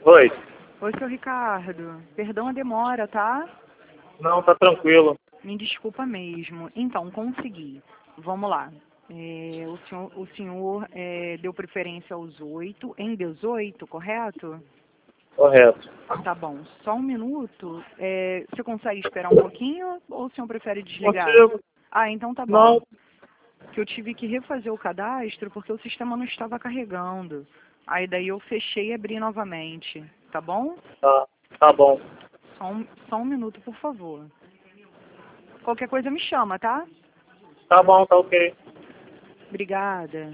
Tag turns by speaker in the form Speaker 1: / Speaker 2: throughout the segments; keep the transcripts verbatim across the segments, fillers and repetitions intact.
Speaker 1: Oi.
Speaker 2: Oi, seu Ricardo. Perdão a demora, tá?
Speaker 1: Não, tá tranquilo.
Speaker 2: Me desculpa mesmo. Então, consegui. Vamos lá. É, o senhor, o senhor é, deu preferência aos oito, em dezoito, correto?
Speaker 1: Correto.
Speaker 2: Tá bom. Só um minuto. É, você consegue esperar um pouquinho ou o senhor prefere desligar?
Speaker 1: Consigo.
Speaker 2: Ah, então tá bom.
Speaker 1: Não.
Speaker 2: Que eu tive que refazer o cadastro porque o sistema não estava carregando. Aí daí eu fechei e abri novamente. Tá bom?
Speaker 1: Tá, tá bom.
Speaker 2: Só um, só um minuto, por favor. Qualquer coisa me chama, tá?
Speaker 1: Tá bom, tá ok.
Speaker 2: Obrigada.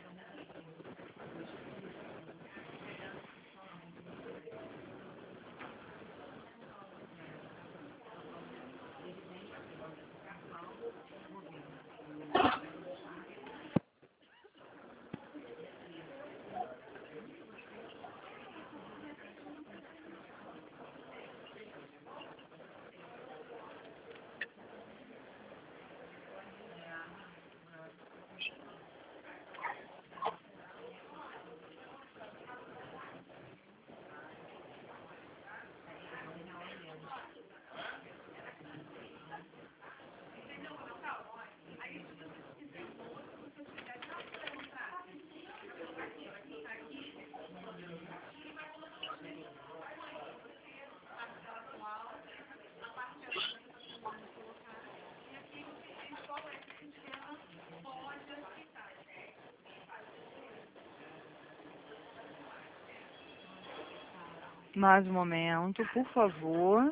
Speaker 2: Mais um momento, por favor.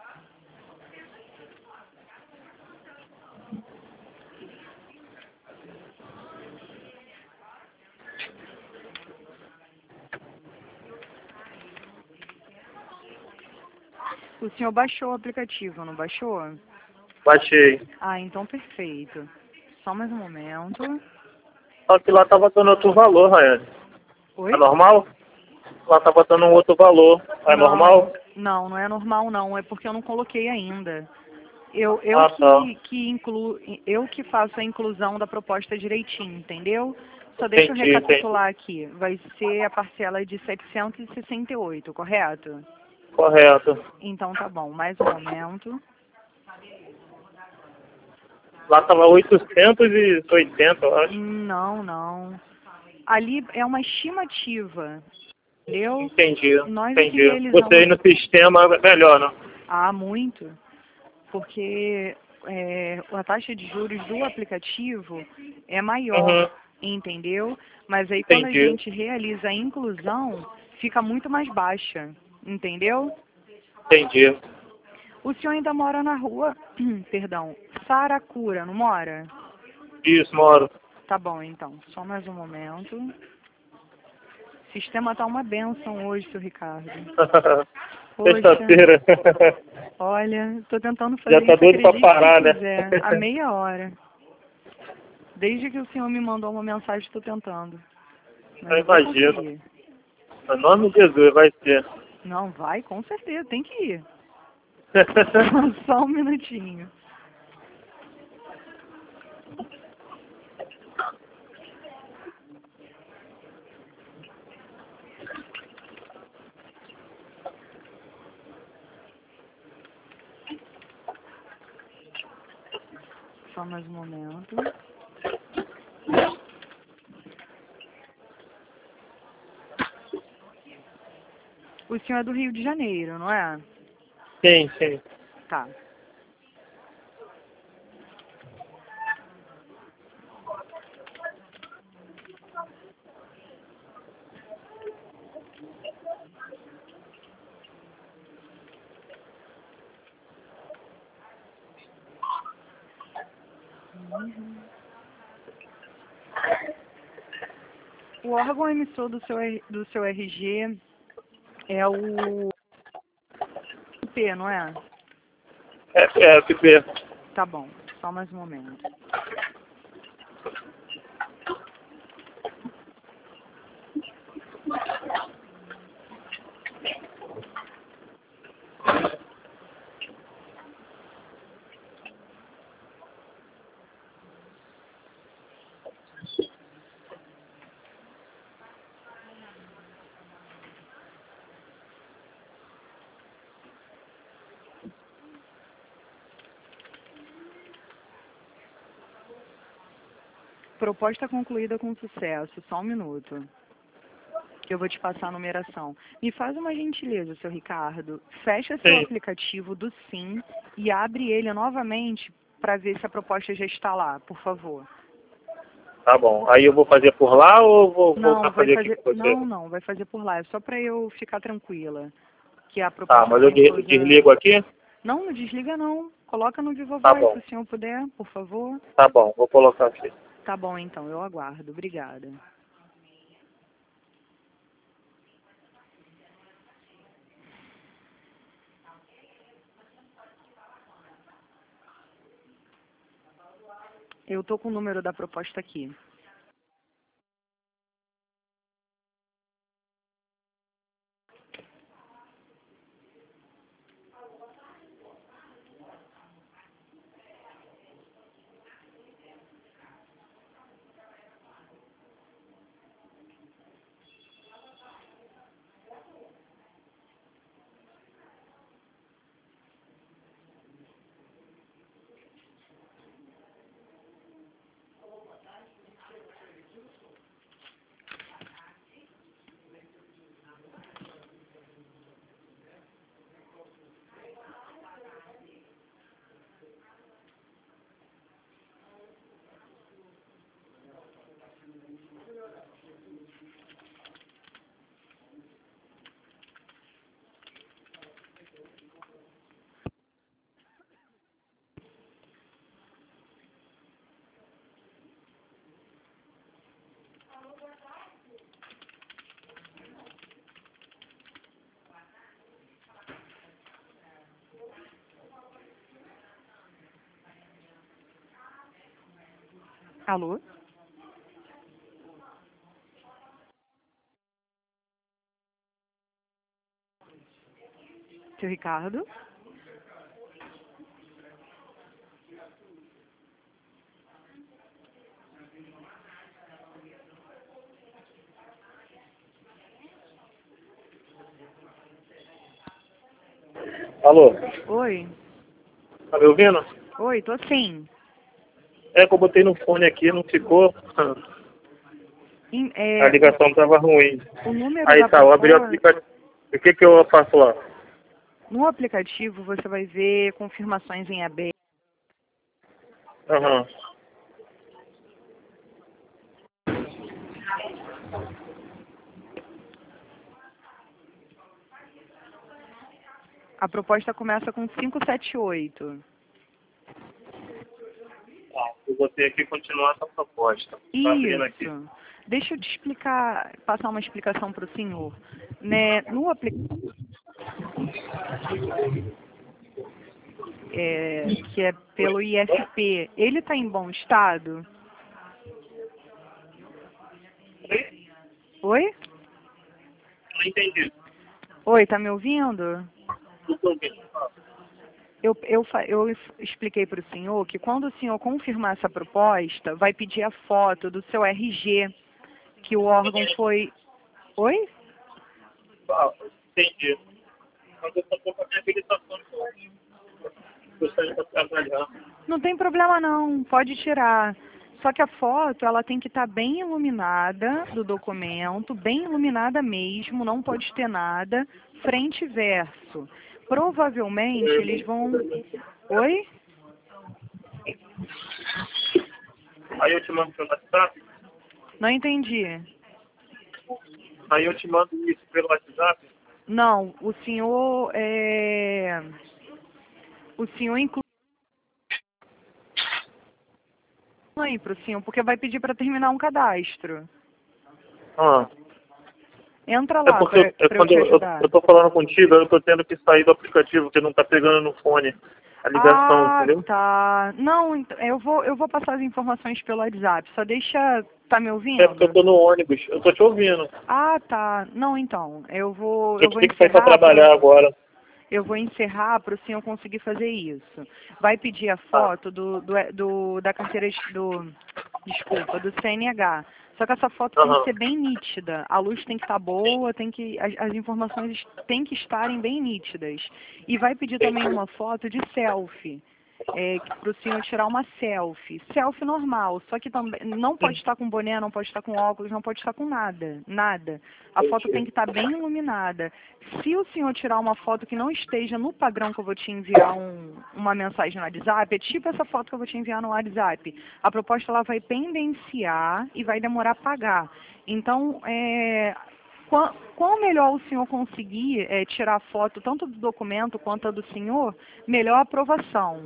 Speaker 2: O senhor baixou o aplicativo, não baixou?
Speaker 1: Baixei.
Speaker 2: Ah, então perfeito. Só mais um momento.
Speaker 1: Só que lá tava dando outro valor, Rayane.
Speaker 2: Oi?
Speaker 1: É normal? Lá tava dando um outro valor. É
Speaker 2: Não,
Speaker 1: normal?
Speaker 2: não, não é normal não. É porque eu não coloquei ainda. Eu, eu
Speaker 1: Ah, tá.
Speaker 2: que, que incluo, eu que faço a inclusão da proposta direitinho, entendeu? Só deixa eu
Speaker 1: Entendi, entendi.
Speaker 2: recapitular aqui. Vai ser a parcela de setecentos e sessenta e oito, correto?
Speaker 1: Correto.
Speaker 2: Então tá bom, mais um momento.
Speaker 1: Lá tava oitocentos e oitenta, eu acho.
Speaker 2: Não, não. Ali é uma estimativa, entendeu?
Speaker 1: Entendi,
Speaker 2: Nós é que
Speaker 1: entendi. Você aí
Speaker 2: realizamos.
Speaker 1: no sistema é melhor, né?
Speaker 2: Ah, muito. Porque é, a taxa de juros do aplicativo é maior,
Speaker 1: Uhum.
Speaker 2: entendeu? Mas aí quando a
Speaker 1: Entendi,
Speaker 2: gente realiza a inclusão, fica muito mais baixa, entendeu?
Speaker 1: entendi.
Speaker 2: O senhor ainda mora na rua, perdão, Saracura, não mora?
Speaker 1: Isso, moro.
Speaker 2: Tá bom, então. Só mais um momento. O sistema tá uma benção hoje, seu Ricardo. Poxa,
Speaker 1: Sexta-feira.
Speaker 2: olha, tô tentando
Speaker 1: Já
Speaker 2: fazer
Speaker 1: tá
Speaker 2: isso,
Speaker 1: doido pra
Speaker 2: acredite se
Speaker 1: parar, né?
Speaker 2: quiser, há meia hora. Desde que o senhor me mandou uma mensagem, estou tentando. Mas
Speaker 1: Eu
Speaker 2: eu vou
Speaker 1: imagino.
Speaker 2: conseguir.
Speaker 1: Em nome de Jesus, vai ser.
Speaker 2: Não, vai, com certeza, tem que ir. Só um minutinho. Só mais um momento. O senhor é do Rio de Janeiro, não é?
Speaker 1: Sim, sim.
Speaker 2: Tá. Uhum. O órgão emissor do seu, R- do seu R G é o P, não é?
Speaker 1: É, é, F P.
Speaker 2: Tá bom, só mais um momento. Proposta concluída com sucesso. Só um minuto, que eu vou te passar a numeração. Me faz uma gentileza, seu Ricardo. Fecha seu
Speaker 1: Sim.
Speaker 2: aplicativo do Sim e abre ele novamente para ver se a proposta já está lá, por favor.
Speaker 1: Tá bom. Aí eu vou fazer por lá ou vou
Speaker 2: Não,
Speaker 1: voltar a
Speaker 2: vai
Speaker 1: fazer aqui
Speaker 2: fazer.
Speaker 1: com você?
Speaker 2: Não, não, vai fazer por lá. É só para eu ficar tranquila. Que a
Speaker 1: Tá,
Speaker 2: proposta
Speaker 1: mas eu
Speaker 2: foi
Speaker 1: de-
Speaker 2: inclusa.
Speaker 1: desligo aqui?
Speaker 2: Não, não desliga não. Coloca no Viva
Speaker 1: Tá
Speaker 2: Voz,
Speaker 1: bom.
Speaker 2: se o senhor puder, por favor.
Speaker 1: Tá bom, vou colocar aqui.
Speaker 2: Tá bom, então, eu aguardo. Obrigada. Eu tô com o número da proposta aqui. Alô? Seu Ricardo?
Speaker 1: Alô?
Speaker 2: Oi?
Speaker 1: Tá me ouvindo?
Speaker 2: Oi, tô sim.
Speaker 1: É que eu botei no fone aqui, não ficou.
Speaker 2: Em-
Speaker 1: A
Speaker 2: é,
Speaker 1: ligação tava ruim.
Speaker 2: o número
Speaker 1: Aí
Speaker 2: da
Speaker 1: tá, eu abri o
Speaker 2: proposta...
Speaker 1: aplicativo. O que que eu faço lá?
Speaker 2: No aplicativo você vai ver confirmações em aberto.
Speaker 1: Aham.
Speaker 2: A proposta começa com quinhentos e setenta e oito.
Speaker 1: Tá, eu botei aqui continuar essa proposta. Tá abrindo aqui.
Speaker 2: Isso. Deixa eu te explicar, passar uma explicação para o senhor. Né, no aplicativo, é, que é pelo I F P, ele está em bom estado? Oi?
Speaker 1: Não entendi.
Speaker 2: Oi, tá me ouvindo?
Speaker 1: Não tô ouvindo.
Speaker 2: Eu, eu, fa- eu expliquei para o senhor que quando o senhor confirmar essa proposta, vai pedir a foto do seu R G, que o órgão foi... Oi?
Speaker 1: Ah, entendi. Mas eu só tô com a minha habilitação de gostaria de trabalhar.
Speaker 2: Não tem problema não, pode tirar. Só que a foto, ela tem que estar bem iluminada do documento, bem iluminada mesmo, não pode ter nada, frente e verso. Provavelmente eles vão... Oi?
Speaker 1: Aí eu te mando pelo WhatsApp.
Speaker 2: Não entendi.
Speaker 1: Aí eu te mando isso pelo WhatsApp.
Speaker 2: Não, o senhor é... O senhor inclui para o senhor, porque vai pedir para terminar um cadastro.
Speaker 1: Ah.
Speaker 2: Entra
Speaker 1: É
Speaker 2: lá
Speaker 1: porque
Speaker 2: para
Speaker 1: eu, é
Speaker 2: eu
Speaker 1: quando
Speaker 2: te
Speaker 1: eu, eu,
Speaker 2: ajudar.
Speaker 1: eu tô falando contigo, eu tô tendo que sair do aplicativo, porque não tá pegando no fone a ligação,
Speaker 2: Ah,
Speaker 1: entendeu?
Speaker 2: tá. Não, então, eu vou, eu vou passar as informações pelo WhatsApp. Só deixa... Tá me
Speaker 1: É porque eu tô
Speaker 2: ouvindo?
Speaker 1: no ônibus, eu tô te ouvindo.
Speaker 2: Ah, tá. Não, então, eu vou,
Speaker 1: Eu
Speaker 2: eu vou
Speaker 1: tenho que sair pra
Speaker 2: encerrar
Speaker 1: trabalhar
Speaker 2: pro,
Speaker 1: agora.
Speaker 2: eu vou encerrar para o senhor conseguir fazer isso. Vai pedir a
Speaker 1: Tá.
Speaker 2: foto do, do, do- da carteira de- do, desculpa, do C N H. Só que essa foto tem que
Speaker 1: Aham.
Speaker 2: ser bem nítida. A luz tem que estar boa, tem que as, as informações têm que estarem bem nítidas. E vai pedir também uma foto de selfie. é, para o senhor tirar uma selfie. Selfie normal, só que também não pode estar com boné, não pode estar com óculos, não pode estar com nada, nada. A foto tem que estar bem iluminada. Se o senhor tirar uma foto que não esteja no padrão que eu vou te enviar um, uma mensagem no WhatsApp, é tipo essa foto que eu vou te enviar no WhatsApp, a proposta ela vai pendenciar e vai demorar a pagar. Então, é... Qual, qual melhor o senhor conseguir é, tirar foto tanto do documento quanto a do senhor, melhor a aprovação.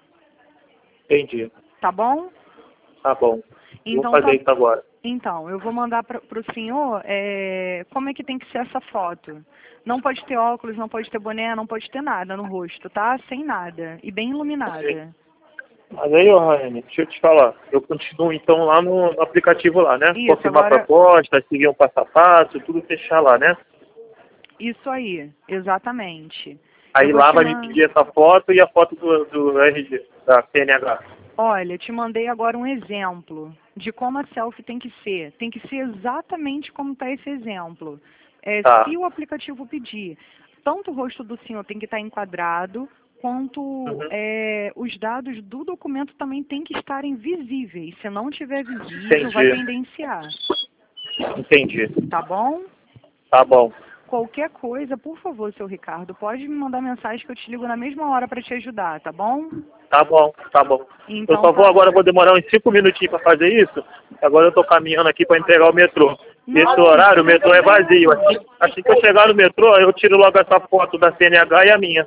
Speaker 1: Entendi.
Speaker 2: Tá bom?
Speaker 1: Tá bom.
Speaker 2: Então,
Speaker 1: vou fazer
Speaker 2: tá,
Speaker 1: isso agora.
Speaker 2: Então, eu vou mandar para o senhor é, como é que tem que ser essa foto. Não pode ter óculos, não pode ter boné, não pode ter nada no rosto, tá? Sem nada. E bem iluminada.
Speaker 1: Sim. Mas aí, ó, Raiane, deixa eu te falar. Eu continuo, então, lá no, no aplicativo lá, né?
Speaker 2: Isso,
Speaker 1: Confirmar
Speaker 2: agora...
Speaker 1: a proposta, seguir um passo a passo, tudo fechar lá, né?
Speaker 2: Isso aí, exatamente.
Speaker 1: Aí lá
Speaker 2: te
Speaker 1: vai me
Speaker 2: man-
Speaker 1: pedir essa foto e a foto do, do R G, da C N H.
Speaker 2: Olha, te mandei agora um exemplo de como a selfie tem que ser. Tem que ser exatamente como está esse exemplo. É,
Speaker 1: Tá.
Speaker 2: se o aplicativo pedir, tanto o rosto do senhor tem que estar enquadrado, quanto
Speaker 1: Uhum.
Speaker 2: é, os dados do documento também têm que estarem visíveis. Se não tiver visível,
Speaker 1: Entendi.
Speaker 2: vai pendenciar.
Speaker 1: Entendi.
Speaker 2: Tá bom?
Speaker 1: Tá bom.
Speaker 2: Qualquer coisa, por favor, seu Ricardo, pode me mandar mensagem que eu te ligo na mesma hora para te ajudar, tá bom?
Speaker 1: Tá bom, tá bom.
Speaker 2: Então,
Speaker 1: eu só vou
Speaker 2: tá.
Speaker 1: agora, vou demorar uns cinco minutinhos para fazer isso. Agora eu tô caminhando aqui para entregar o metrô. Nesse
Speaker 2: Não,
Speaker 1: horário o metrô é vazio. Assim, assim que eu chegar no metrô, eu tiro logo essa foto da C N H e a minha.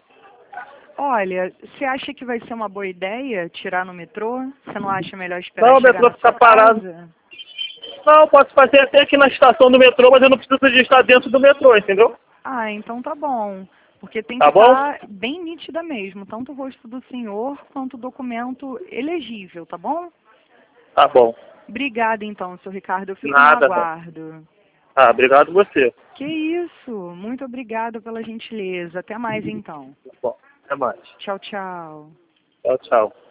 Speaker 2: Olha, você acha que vai ser uma boa ideia tirar no metrô? Você não acha melhor esperar
Speaker 1: Não, o
Speaker 2: chegar
Speaker 1: metrô
Speaker 2: na
Speaker 1: fica
Speaker 2: sua
Speaker 1: parado.
Speaker 2: casa?
Speaker 1: Não, eu posso fazer até aqui na estação do metrô, mas eu não preciso de estar dentro do metrô, entendeu?
Speaker 2: Ah, então tá bom. Porque tem
Speaker 1: Tá
Speaker 2: que
Speaker 1: bom?
Speaker 2: estar bem nítida mesmo, tanto o rosto do senhor quanto o documento elegível, tá bom?
Speaker 1: Tá bom.
Speaker 2: Obrigada então, seu Ricardo. Eu fico
Speaker 1: Nada,
Speaker 2: no
Speaker 1: não.
Speaker 2: aguardo.
Speaker 1: Ah, obrigado você.
Speaker 2: Que isso. Muito obrigada pela gentileza. Até mais então.
Speaker 1: Bom, até mais.
Speaker 2: Tchau, tchau.
Speaker 1: Tchau, tchau.